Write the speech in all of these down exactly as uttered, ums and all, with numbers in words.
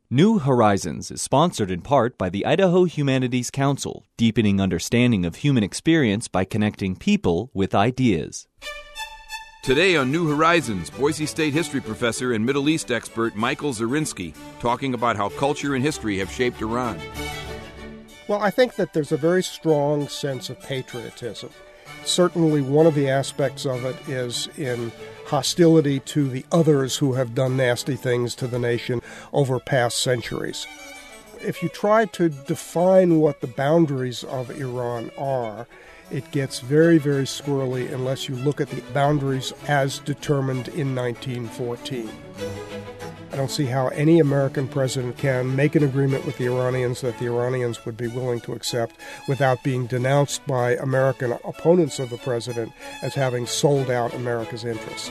New Horizons is sponsored in part by the Idaho Humanities Council, deepening understanding of human experience by connecting people with ideas. Today on New Horizons, Boise State history professor and Middle East expert Michael Zerinsky talking about how culture and history have shaped Iran. Well, I think that there's a very strong sense of patriotism. Certainly one of the aspects of it is in hostility to the others who have done nasty things to the nation over past centuries. If you try to define what the boundaries of Iran are, it gets very, very squirrely unless you look at the boundaries as determined in nineteen fourteen. I don't see how any American president can make an agreement with the Iranians that the Iranians would be willing to accept without being denounced by American opponents of the president as having sold out America's interests.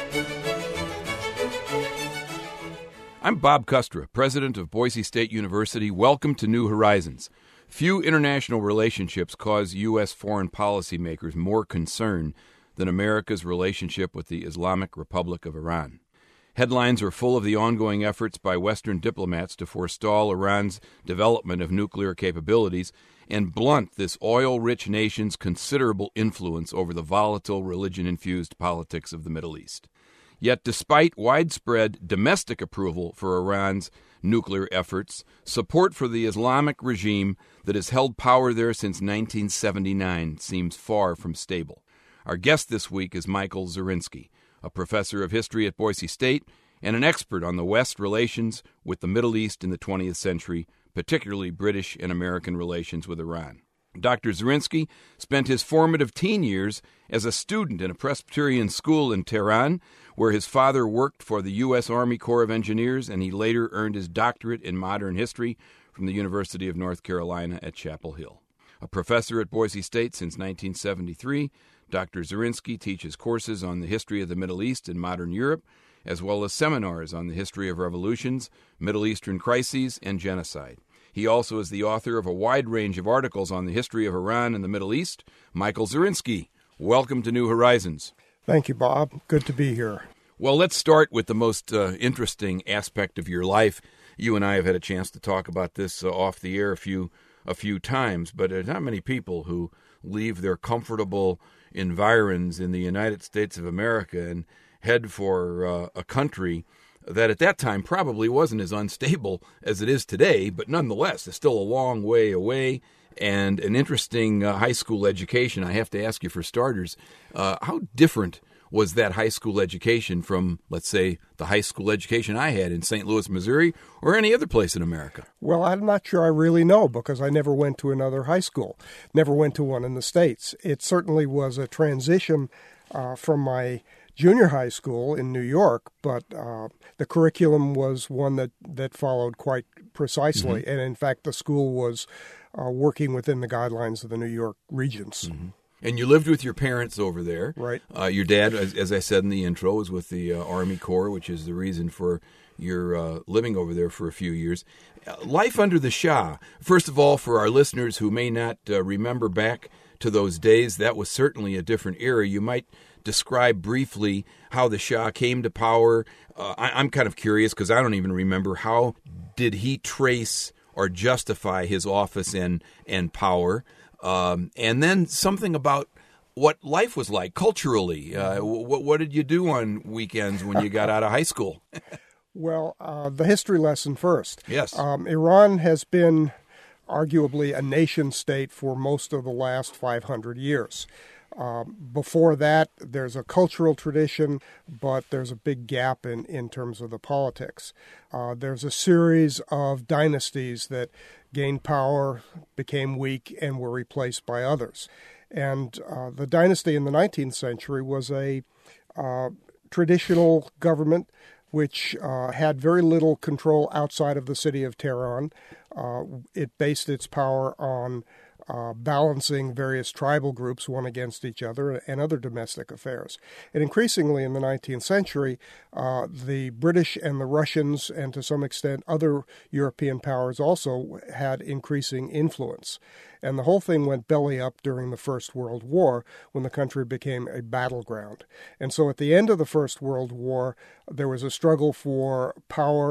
I'm Bob Kustra, president of Boise State University. Welcome to New Horizons. Few international relationships cause U S foreign policymakers more concern than America's relationship with the Islamic Republic of Iran. Headlines are full of the ongoing efforts by Western diplomats to forestall Iran's development of nuclear capabilities and blunt this oil-rich nation's considerable influence over the volatile, religion-infused politics of the Middle East. Yet despite widespread domestic approval for Iran's nuclear efforts, support for the Islamic regime that has held power there since nineteen seventy-nine seems far from stable. Our guest this week is Michael Zerinsky, a professor of history at Boise State and an expert on the West's relations with the Middle East in the twentieth century, particularly British and American relations with Iran. Doctor Zerinsky spent his formative teen years as a student in a Presbyterian school in Tehran, where his father worked for the U S Army Corps of Engineers, and he later earned his doctorate in modern history from the University of North Carolina at Chapel Hill. A professor at Boise State since nineteen seventy-three, Doctor Zerinsky teaches courses on the history of the Middle East and modern Europe, as well as seminars on the history of revolutions, Middle Eastern crises, and genocide. He also is the author of a wide range of articles on the history of Iran and the Middle East. Michael Zerinsky, welcome to New Horizons. Thank you, Bob. Good to be here. Well, let's start with the most uh, interesting aspect of your life. You and I have had a chance to talk about this uh, off the air a few a few times, but there's not many people who leave their comfortable environs in the United States of America and head for uh, a country that at that time probably wasn't as unstable as it is today, but nonetheless is still a long way away and an interesting uh, high school education. I have to ask you for starters, uh, how different was that high school education from, let's say, the high school education I had in Saint Louis, Missouri, or any other place in America? Well, I'm not sure I really know because I never went to another high school, never went to one in the States. It certainly was a transition uh, from my junior high school in New York, but uh, the curriculum was one that, that followed quite precisely. Mm-hmm. And in fact, the school was uh, working within the guidelines of the New York Regents. Mm-hmm. And you lived with your parents over there. Right. Uh, your dad, as, as I said in the intro, was with the uh, Army Corps, which is the reason for your uh, living over there for a few years. Uh, life under the Shah. First of all, for our listeners who may not uh, remember back to those days, that was certainly a different era. You might describe briefly how the Shah came to power. Uh, I, I'm kind of curious because I don't even remember. How did he trace or justify his office and, and power? Um, and then something about what life was like culturally. Uh, what, what did you do on weekends when you got out of high school? Well, uh, the history lesson first. Yes. Um, Iran has been arguably a nation state for most of the last five hundred years. Um, before that, there's a cultural tradition, but there's a big gap in, in terms of the politics. Uh, there's a series of dynasties that gained power, became weak, and were replaced by others. And uh, the dynasty in the nineteenth century was a uh, traditional government which uh, had very little control outside of the city of Tehran. Uh, it based its power on Uh, balancing various tribal groups one against each other and other domestic affairs. And increasingly in the nineteenth century, uh, the British and the Russians, and to some extent other European powers also had increasing influence. And the whole thing went belly up during the First World War when the country became a battleground. And so at the end of the First World War, there was a struggle for power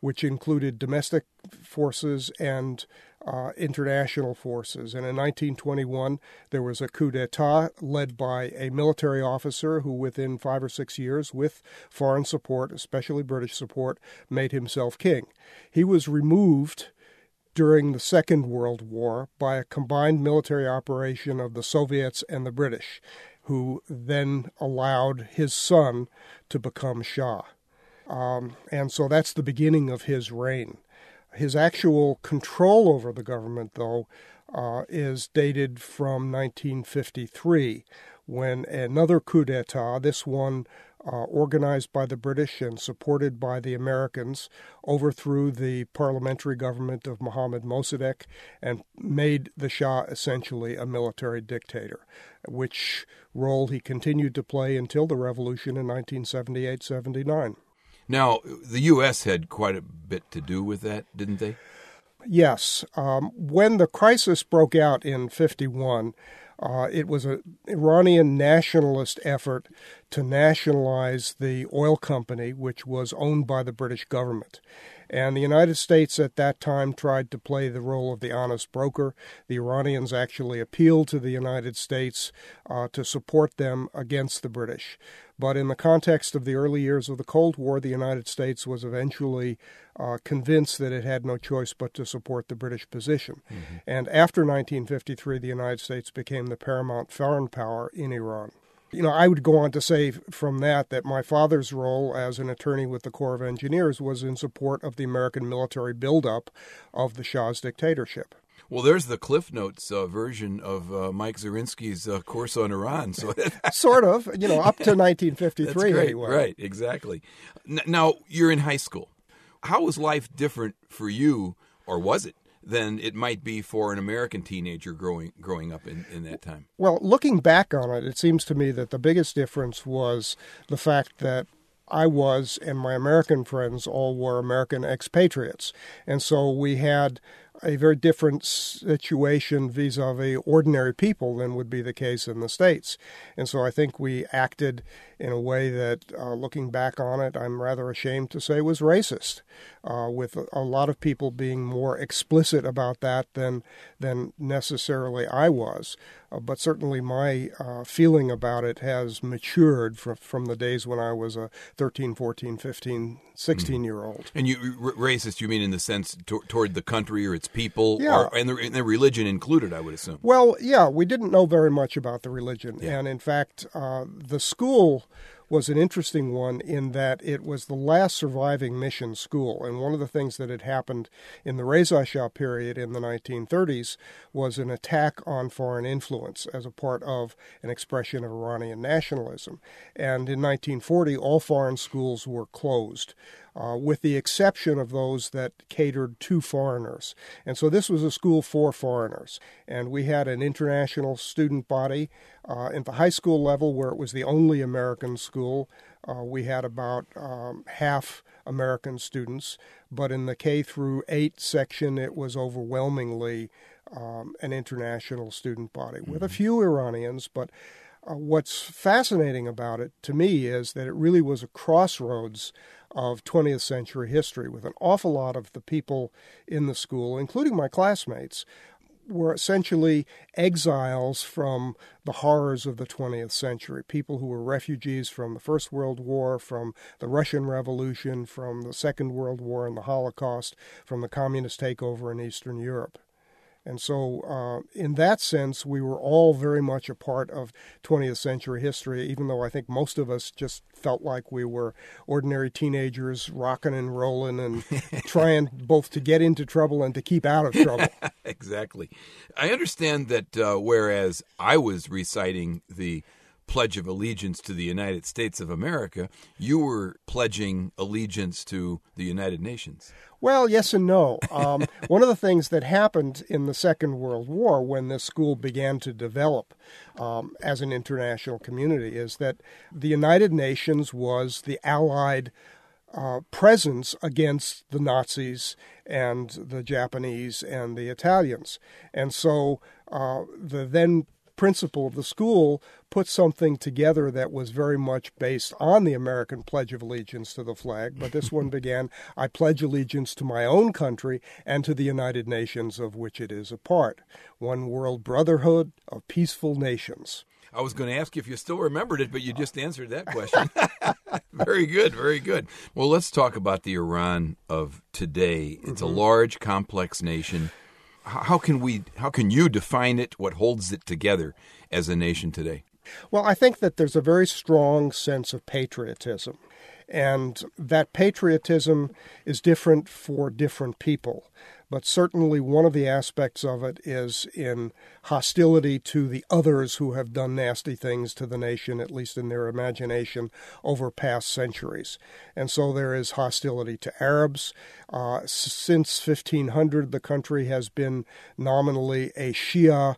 which included domestic forces and uh, international forces. And in nineteen twenty-one, there was a coup d'etat led by a military officer who, within five or six years, with foreign support, especially British support, made himself king. He was removed during the Second World War by a combined military operation of the Soviets and the British, who then allowed his son to become Shah. Um, and so that's the beginning of his reign. His actual control over the government, though, uh, is dated from nineteen fifty-three, when another coup d'etat, this one uh, organized by the British and supported by the Americans, overthrew the parliamentary government of Mohammad Mossadegh and made the Shah essentially a military dictator, which role he continued to play until the revolution in nineteen seventy-eight seventy-nine. Now, the U S had quite a bit to do with that, didn't they? Yes. Um, when the crisis broke out in fifty-one, uh, it was an Iranian nationalist effort to nationalize the oil company, which was owned by the British government. And the United States at that time tried to play the role of the honest broker. The Iranians actually appealed to the United States uh, to support them against the British. But in the context of the early years of the Cold War, the United States was eventually uh, convinced that it had no choice but to support the British position. Mm-hmm. And after nineteen fifty-three, the United States became the paramount foreign power in Iran. You know, I would go on to say from that that my father's role as an attorney with the Corps of Engineers was in support of the American military buildup of the Shah's dictatorship. Well, there's the Cliff Notes uh, version of uh, Mike Zirinsky's uh, course on Iran. So sort of, you know, up to nineteen fifty-three. That's great. Anyway. Right, exactly. N- now, you're in high school. How was life different for you, or was it, than it might be for an American teenager growing growing up in, in that time? Well, looking back on it, it seems to me that the biggest difference was the fact that I was, and my American friends all were American expatriates. And so we had a very different situation vis-a-vis ordinary people than would be the case in the States. And so I think we acted in a way that, uh, looking back on it, I'm rather ashamed to say was racist, uh, with a lot of people being more explicit about that than than necessarily I was. Uh, but certainly my uh, feeling about it has matured from, from the days when I was a thirteen, fourteen, fifteen, sixteen-year-old. And you r- racist, you mean in the sense to- toward the country or its people, yeah. or, and, the, and the religion included, I would assume? Well, yeah, we didn't know very much about the religion. Yeah. And in fact, uh, the school was an interesting one in that it was the last surviving mission school. And one of the things that had happened in the Reza Shah period in the nineteen thirties was an attack on foreign influence as a part of an expression of Iranian nationalism. And in nineteen forty, all foreign schools were closed, Uh, with the exception of those that catered to foreigners. And so this was a school for foreigners. And we had an international student body. Uh, at the high school level, where it was the only American school, uh, we had about um, half American students. But in the K through eight section, it was overwhelmingly um, an international student body, mm-hmm. with a few Iranians. But uh, what's fascinating about it, to me, is that it really was a crossroads of twentieth century history, with an awful lot of the people in the school, including my classmates, were essentially exiles from the horrors of the twentieth century, people who were refugees from the First World War, from the Russian Revolution, from the Second World War and the Holocaust, from the communist takeover in Eastern Europe. And so uh, in that sense, we were all very much a part of twentieth century history, even though I think most of us just felt like we were ordinary teenagers rocking and rolling and trying both to get into trouble and to keep out of trouble. Exactly. I understand that uh, whereas I was reciting the Pledge of Allegiance to the United States of America, you were pledging allegiance to the United Nations. Well, yes and no. Um, one of the things that happened in the Second World War when this school began to develop um, as an international community is that the United Nations was the allied uh, presence against the Nazis and the Japanese and the Italians. And so uh, the then principal of the school put something together that was very much based on the American Pledge of Allegiance to the flag, but this one began, I pledge allegiance to my own country and to the United Nations of which it is a part, one world brotherhood of peaceful nations. I was going to ask you if you still remembered it, but you just answered that question. Very good, very good. Well, let's talk about the Iran of today. It's mm-hmm. a large, complex nation. How can we? How can you define it? What holds it together as a nation today? Well, I think that there's a very strong sense of patriotism, and that patriotism is different for different people. But certainly one of the aspects of it is in hostility to the others who have done nasty things to the nation, at least in their imagination, over past centuries. And so there is hostility to Arabs. Uh, since fifteen hundred, the country has been nominally a Shia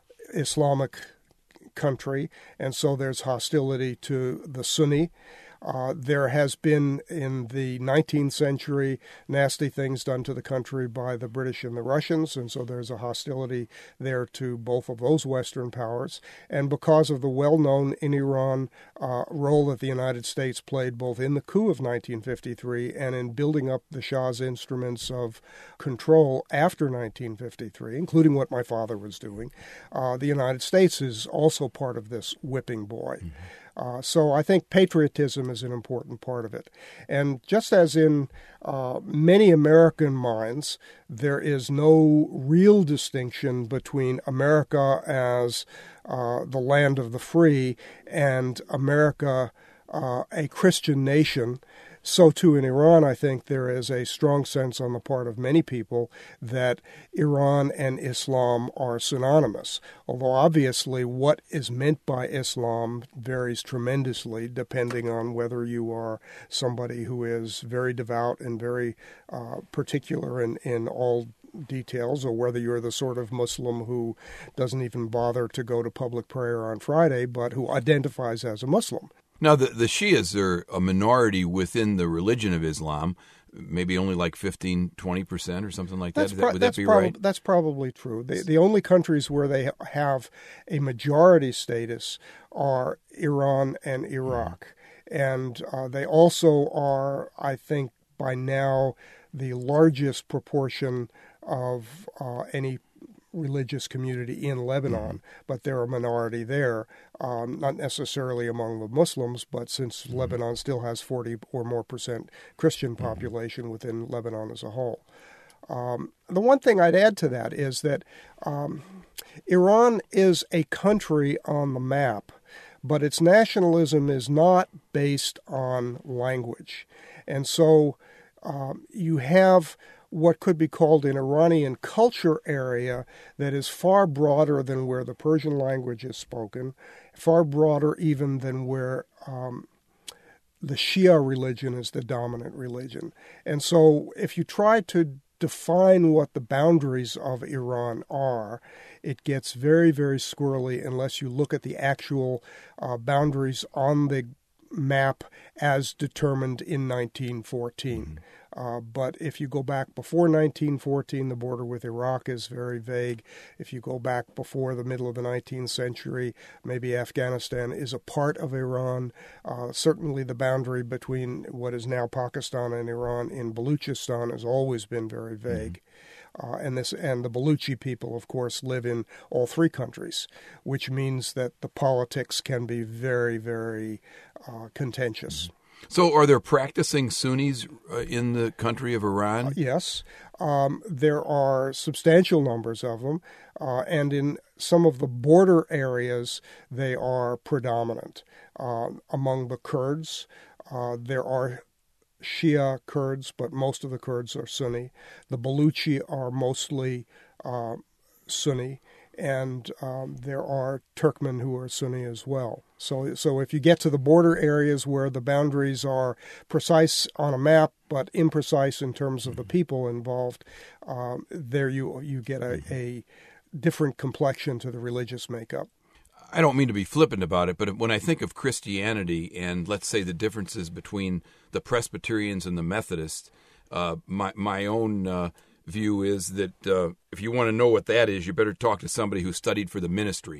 Islamic country, and so there's hostility to the Sunni. Uh, there has been, in the nineteenth century, nasty things done to the country by the British and the Russians, and so there's a hostility there to both of those Western powers. And because of the well-known in Iran uh, role that the United States played both in the coup of nineteen fifty-three and in building up the Shah's instruments of control after nineteen fifty-three, including what my father was doing, uh, the United States is also part of this whipping boy. Mm-hmm. Uh, so I think patriotism is an important part of it. And just as in uh, many American minds, there is no real distinction between America as uh, the land of the free and America, uh, a Christian nation, so too in Iran, I think there is a strong sense on the part of many people that Iran and Islam are synonymous. Although obviously what is meant by Islam varies tremendously depending on whether you are somebody who is very devout and very uh, particular in, in all details, or whether you're the sort of Muslim who doesn't even bother to go to public prayer on Friday, but who identifies as a Muslim. Now, the, the Shias are a minority within the religion of Islam, maybe only like fifteen, twenty percent or something like that. Pro- that would that be prob- right? That's probably true. The, the only countries where they have a majority status are Iran and Iraq. Mm-hmm. And uh, they also are, I think, by now, the largest proportion of uh, any religious community in Lebanon, mm-hmm. but they're a minority there, um, not necessarily among the Muslims, but since mm-hmm. Lebanon still has forty or more percent Christian population mm-hmm. within Lebanon as a whole. Um, the one thing I'd add to that is that um, Iran is a country on the map, but its nationalism is not based on language. And so um, you have what could be called an Iranian culture area that is far broader than where the Persian language is spoken, far broader even than where um, the Shia religion is the dominant religion. And so if you try to define what the boundaries of Iran are, it gets very, very squirrely unless you look at the actual uh, boundaries on the map as determined in nineteen fourteen. Mm-hmm. Uh, but if you go back before nineteen fourteen, the border with Iraq is very vague. If you go back before the middle of the nineteenth century, maybe Afghanistan is a part of Iran. Uh, certainly the boundary between what is now Pakistan and Iran in Baluchistan has always been very vague. Mm-hmm. Uh, and this and the Baluchi people, of course, live in all three countries, which means that the politics can be very, very uh, contentious. Mm-hmm. So are there practicing Sunnis uh, in the country of Iran? Uh, yes. Um, there are substantial numbers of them, uh, and in some of the border areas, they are predominant. Uh, among the Kurds, uh, there are Shia Kurds, but most of the Kurds are Sunni. The Baluchi are mostly uh, Sunni. And um, there are Turkmen who are Sunni as well. So so if you get to the border areas where the boundaries are precise on a map but imprecise in terms of the people involved, um, there you you get a, a different complexion to the religious makeup. I don't mean to be flippant about it, but when I think of Christianity and, let's say, the differences between the Presbyterians and the Methodists, uh, my, my own... Uh, view is that uh, if you want to know what that is, you better talk to somebody who studied for the ministry.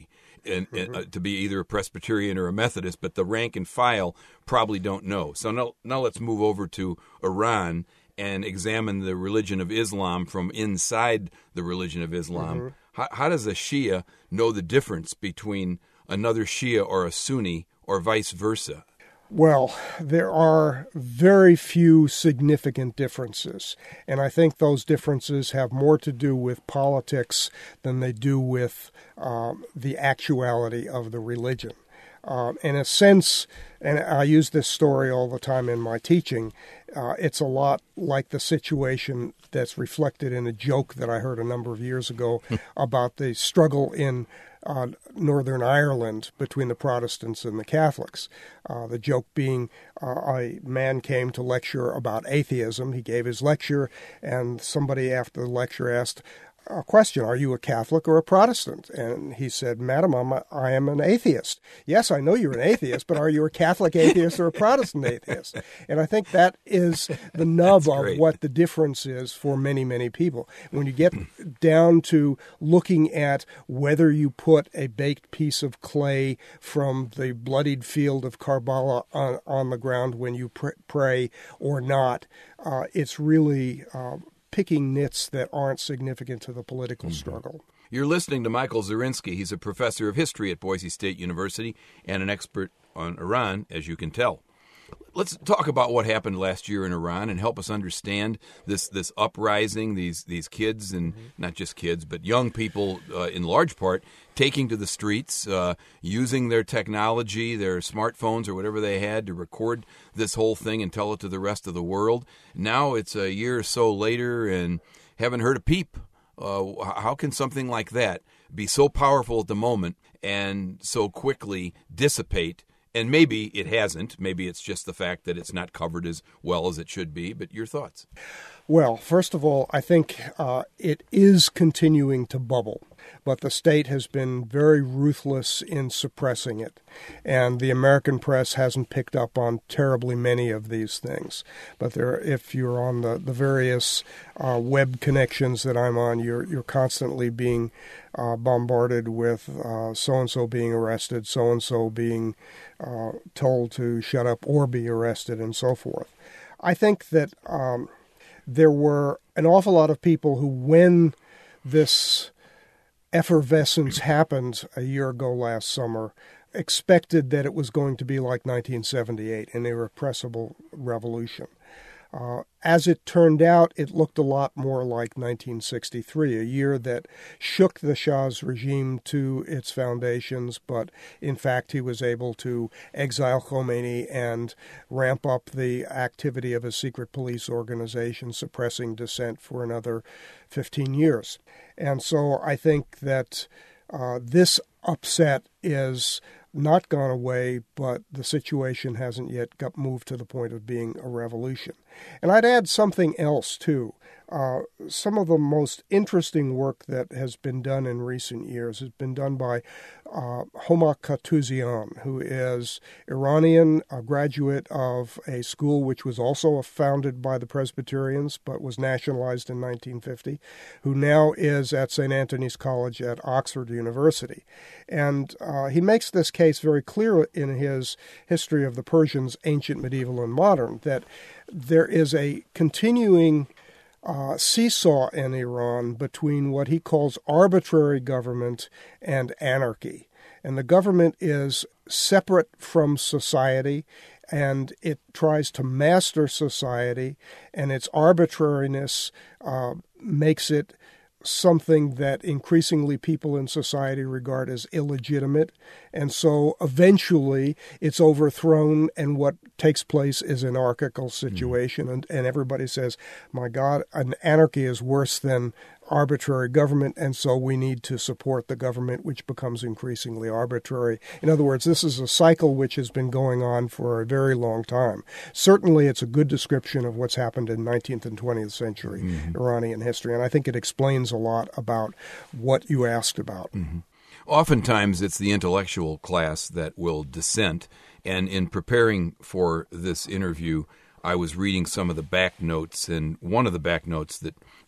and, and, uh, to be either a Presbyterian or a Methodist, but the rank and file probably don't know. So now, now let's move over to Iran and examine the religion of Islam from inside the religion of Islam. Mm-hmm. How, how does a Shia know the difference between another Shia or a Sunni or vice versa? Well, there are very few significant differences, and I think those differences have more to do with politics than they do with um, the actuality of the religion. Um, in a sense, and I use this story all the time in my teaching, uh, it's a lot like the situation that's reflected in a joke that I heard a number of years ago about the struggle in Uh, Northern Ireland between the Protestants and the Catholics. Uh, the joke being uh, a man came to lecture about atheism. He gave his lecture, and somebody after the lecture asked a question, "Are you a Catholic or a Protestant?" And he said, "Madam, I'm a, I am an atheist." "Yes, I know you're an atheist, but are you a Catholic atheist or a Protestant atheist?" And I think that is the nub of what the difference is for many, many people. When you get down to looking at whether you put a baked piece of clay from the bloodied field of Karbala on, on the ground when you pr- pray or not, uh, it's really Uh, picking nits that aren't significant to the political mm-hmm. struggle. You're listening to Michael Zorinsky. He's a professor of history at Boise State University and an expert on Iran, as you can tell. Let's talk about what happened last year in Iran and help us understand this this uprising, these these kids, and mm-hmm. not just kids, but young people uh, in large part, taking to the streets, uh, using their technology, their smartphones or whatever they had to record this whole thing and tell it to the rest of the world. Now it's a year or so later and haven't heard a peep. Uh, how can something like that be so powerful at the moment and so quickly dissipate? And maybe it hasn't. Maybe it's just the fact that it's not covered as well as it should be. But your thoughts? Well, first of all, I think uh, it is continuing to bubble. But the state has been very ruthless in suppressing it. And the American press hasn't picked up on terribly many of these things. But there, if you're on the, the various uh, web connections that I'm on, you're you're constantly being uh, bombarded with uh, so-and-so being arrested, so-and-so being uh, told to shut up or be arrested, and so forth. I think that um, there were an awful lot of people who, when this effervescence happened a year ago last summer, expected that it was going to be like nineteen seventy-eight, an irrepressible revolution. Uh, as it turned out, it looked a lot more like nineteen sixty-three, a year that shook the Shah's regime to its foundations, but in fact he was able to exile Khomeini and ramp up the activity of a secret police organization, suppressing dissent for another fifteen years. And so I think that uh, this upset is not gone away, but the situation hasn't yet got moved to the point of being a revolution. And I'd add something else, too. Uh, some of the most interesting work that has been done in recent years has been done by uh, Homa Khatouzian, who is Iranian, a graduate of a school which was also founded by the Presbyterians but was nationalized in nineteen fifty, who now is at Saint Anthony's College at Oxford University. And uh, he makes this case very clear in his History of the Persians, Ancient, Medieval, and Modern, that there is a continuing Uh, seesaw in Iran between what he calls arbitrary government and anarchy. And the government is separate from society, and it tries to master society, and its arbitrariness uh, makes it something that increasingly people in society regard as illegitimate. And so eventually it's overthrown, and what takes place is an anarchical situation. Mm. And, and everybody says, my God, an anarchy is worse than arbitrary government, and so we need to support the government, which becomes increasingly arbitrary. In other words, this is a cycle which has been going on for a very long time. Certainly, it's a good description of what's happened in nineteenth and twentieth century mm-hmm. Iranian history, and I think it explains a lot about what you asked about. Mm-hmm. Oftentimes, it's the intellectual class that will dissent, and in preparing for this interview, I was reading some of the back notes, and one of the back notes that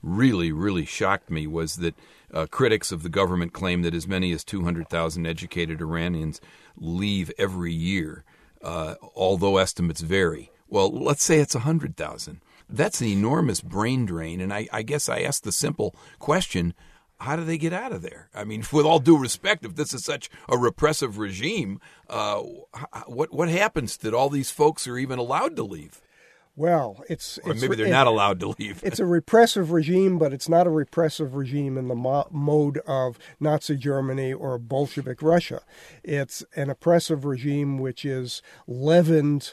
really, really shocked me was that uh, critics of the government claim that as many as two hundred thousand educated Iranians leave every year, uh, although estimates vary. Well, let's say it's one hundred thousand. That's an enormous brain drain, and I, I guess I asked the simple question, how do they get out of there? I mean, with all due respect, if this is such a repressive regime, uh, what what happens that all these folks are even allowed to leave? Well, it's... Or it's, maybe they're it, not allowed to leave. It's a repressive regime, but it's not a repressive regime in the mo- mode of Nazi Germany or Bolshevik Russia. It's an oppressive regime which is leavened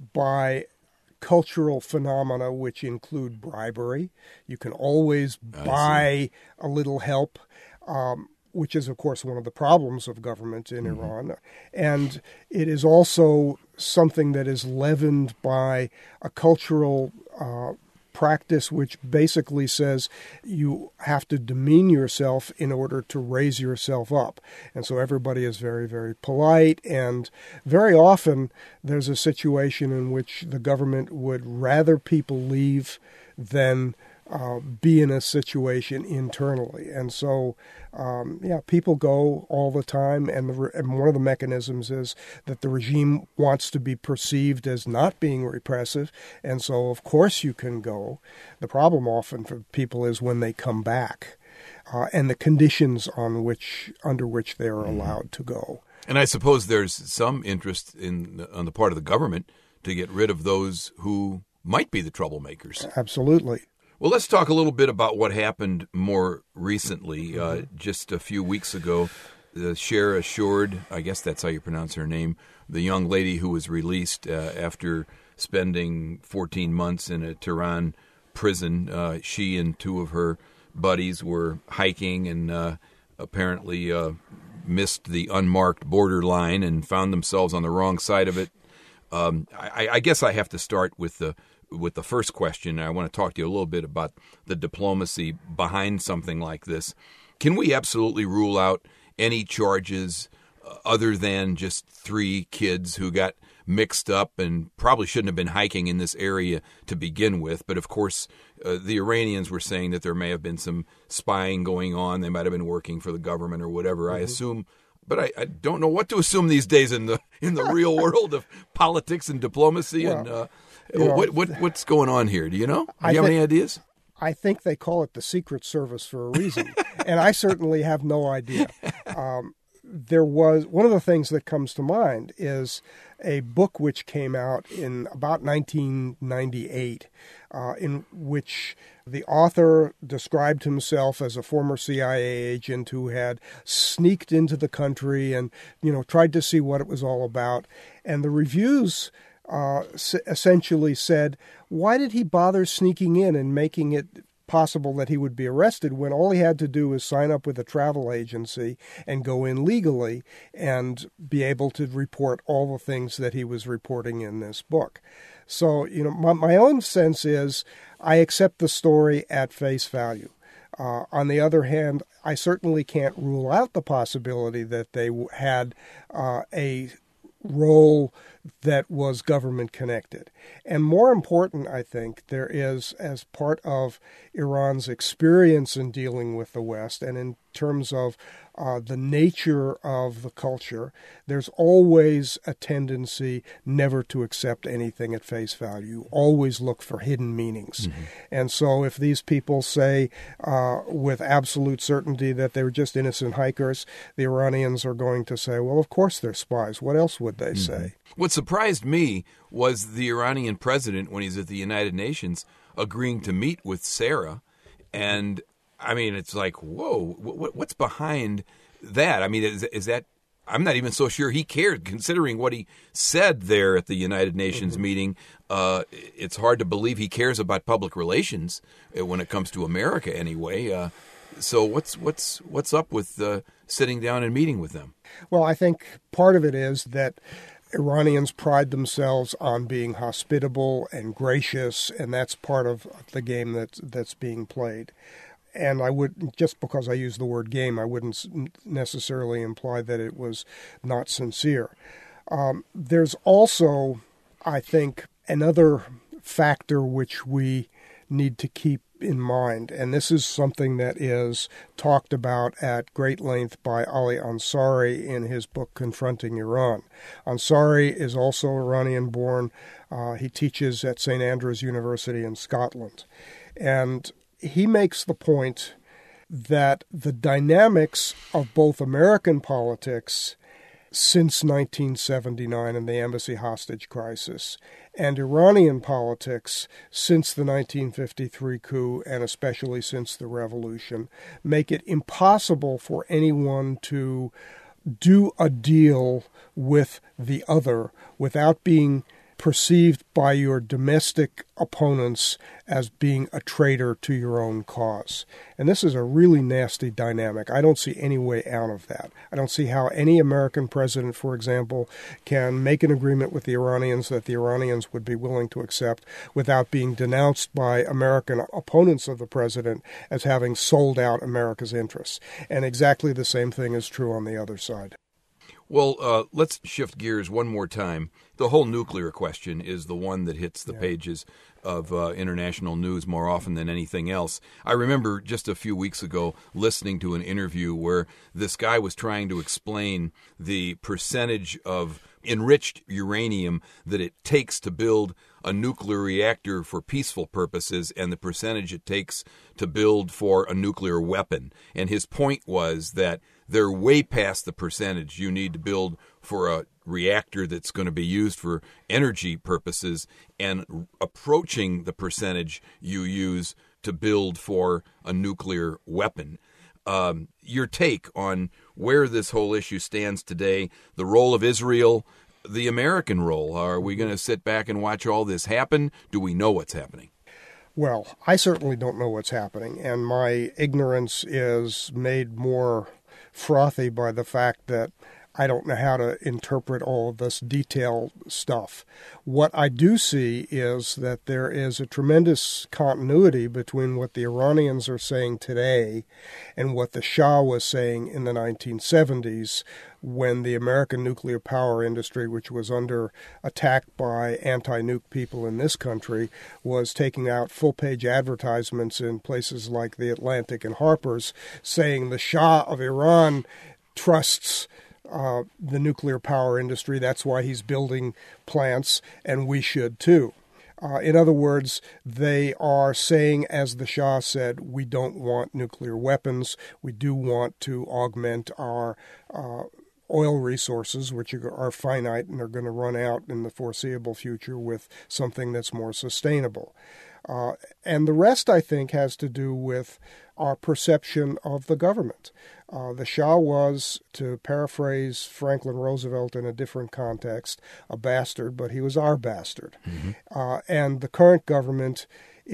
by cultural phenomena which include bribery. You can always buy a little help, um, which is, of course, one of the problems of government in mm-hmm. Iran. And it is also something that is leavened by a cultural uh, practice which basically says you have to demean yourself in order to raise yourself up. And so everybody is very, very polite. And very often there's a situation in which the government would rather people leave than Uh, be in a situation internally. And so, um, yeah, people go all the time, and, the re- and one of the mechanisms is that the regime wants to be perceived as not being repressive, and so, of course, you can go. The problem often for people is when they come back, uh, and the conditions on which under which they are allowed to go. And I suppose there's some interest in on the part of the government to get rid of those who might be the troublemakers. Absolutely. Well, let's talk a little bit about what happened more recently. Uh, just a few weeks ago, uh, Cher Ashoud, I guess that's how you pronounce her name, the young lady who was released uh, after spending fourteen months in a Tehran prison. Uh, she and two of her buddies were hiking and uh, apparently uh, missed the unmarked border line and found themselves on the wrong side of it. Um, I, I guess I have to start with the with the first question. I want to talk to you a little bit about the diplomacy behind something like this. Can we absolutely rule out any charges uh, other than just three kids who got mixed up and probably shouldn't have been hiking in this area to begin with? But of course, uh, the Iranians were saying that there may have been some spying going on. They might have been working for the government or whatever. Mm-hmm. I assume, but I, I don't know what to assume these days in the in the real world of politics and diplomacy. Well, and uh, you know, what what what's going on here? Do you know? Do you I have think, any ideas? I think they call it the Secret Service for a reason, and I certainly have no idea. Um, there was one of the things that comes to mind is a book which came out in about nineteen ninety-eight, uh, in which the author described himself as a former C I A agent who had sneaked into the country and, you know, tried to see what it was all about. And the reviews uh, essentially said, why did he bother sneaking in and making it possible that he would be arrested when all he had to do was sign up with a travel agency and go in legally and be able to report all the things that he was reporting in this book. So, you know, my, my own sense is I accept the story at face value. Uh, on the other hand, I certainly can't rule out the possibility that they had uh, a role that was government connected. And more important, I think, there is, as part of Iran's experience in dealing with the West and in terms of uh, the nature of the culture, there's always a tendency never to accept anything at face value. You always look for hidden meanings. Mm-hmm. And so if these people say uh, with absolute certainty that they were just innocent hikers, the Iranians are going to say, well, of course they're spies. What else would they mm-hmm. say? What surprised me was the Iranian president, when he's at the United Nations, agreeing to meet with Sarah. And, I mean, it's like, whoa, what, what's behind that? I mean, is, is that – I'm not even so sure he cared, considering what he said there at the United Nations mm-hmm. meeting. Uh, it's hard to believe he cares about public relations when it comes to America anyway. Uh, so what's what's what's up with uh, sitting down and meeting with them? Well, I think part of it is that – Iranians pride themselves on being hospitable and gracious, and that's part of the game that's, that's being played. And I would, just because I use the word game, I wouldn't necessarily imply that it was not sincere. Um, there's also, I think, another factor which we need to keep in mind, and this is something that is talked about at great length by Ali Ansari in his book Confronting Iran. Ansari is also Iranian-born. Uh, he teaches at Saint Andrews University in Scotland. And he makes the point that the dynamics of both American politics since nineteen seventy-nine and the embassy hostage crisis, and Iranian politics since the nineteen fifty-three coup and especially since the revolution, make it impossible for anyone to do a deal with the other without being perceived by your domestic opponents as being a traitor to your own cause. And this is a really nasty dynamic. I don't see any way out of that. I don't see how any American president, for example, can make an agreement with the Iranians that the Iranians would be willing to accept without being denounced by American opponents of the president as having sold out America's interests. And exactly the same thing is true on the other side. Well, uh, let's shift gears one more time. The whole nuclear question is the one that hits the yeah. pages of uh, international news more often than anything else. I remember just a few weeks ago listening to an interview where this guy was trying to explain the percentage of enriched uranium that it takes to build a nuclear reactor for peaceful purposes and the percentage it takes to build for a nuclear weapon. And his point was that they're way past the percentage you need to build for a reactor that's going to be used for energy purposes and approaching the percentage you use to build for a nuclear weapon. Um, your take on where this whole issue stands today, the role of Israel, the American role. Are we going to sit back and watch all this happen? Do we know what's happening? Well, I certainly don't know what's happening, and my ignorance is made more frothy by the fact that I don't know how to interpret all of this detailed stuff. What I do see is that there is a tremendous continuity between what the Iranians are saying today and what the Shah was saying in the nineteen seventies when the American nuclear power industry, which was under attack by anti-nuke people in this country, was taking out full-page advertisements in places like The Atlantic and Harper's saying the Shah of Iran trusts Uh, the nuclear power industry. That's why he's building plants, and we should too. Uh, in other words, they are saying, as the Shah said, we don't want nuclear weapons. We do want to augment our uh, oil resources, which are, are finite and are going to run out in the foreseeable future, with something that's more sustainable. Uh, and the rest, I think, has to do with our perception of the government. Uh, the Shah was, to paraphrase Franklin Roosevelt in a different context, a bastard, but he was our bastard. Mm-hmm. Uh, and the current government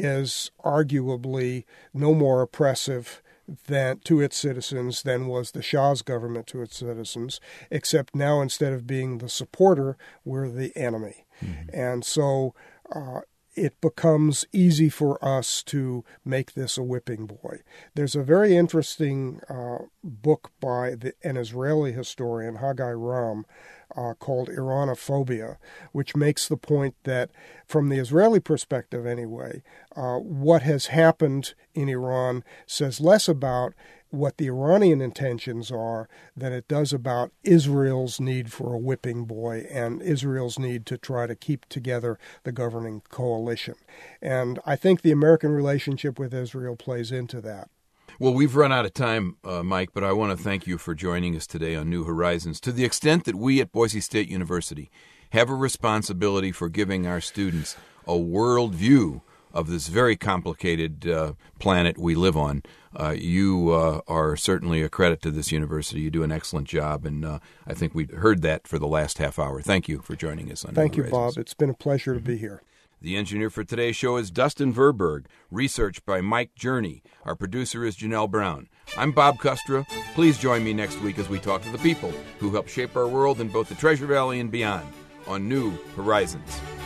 is arguably no more oppressive than to its citizens than was the Shah's government to its citizens, except now instead of being the supporter, we're the enemy. Mm-hmm. And so uh, it becomes easy for us to make this a whipping boy. There's a very interesting uh, book by the, an Israeli historian, Haggai Ram, uh, called Iranophobia, which makes the point that, from the Israeli perspective anyway, uh, what has happened in Iran says less about what the Iranian intentions are than it does about Israel's need for a whipping boy and Israel's need to try to keep together the governing coalition. And I think the American relationship with Israel plays into that. Well, we've run out of time, uh, Mike, but I want to thank you for joining us today on New Horizons. To the extent that we at Boise State University have a responsibility for giving our students a world view of this very complicated uh, planet we live on, uh, you uh, are certainly a credit to this university. You do an excellent job, and uh, I think we heard that for the last half hour. Thank you for joining us on New Thank you, Horizons. Bob. It's been a pleasure to be here. The engineer for today's show is Dustin Verberg. Research by Mike Journey. Our producer is Janelle Brown. I'm Bob Custra. Please join me next week as we talk to the people who help shape our world in both the Treasure Valley and beyond on New Horizons.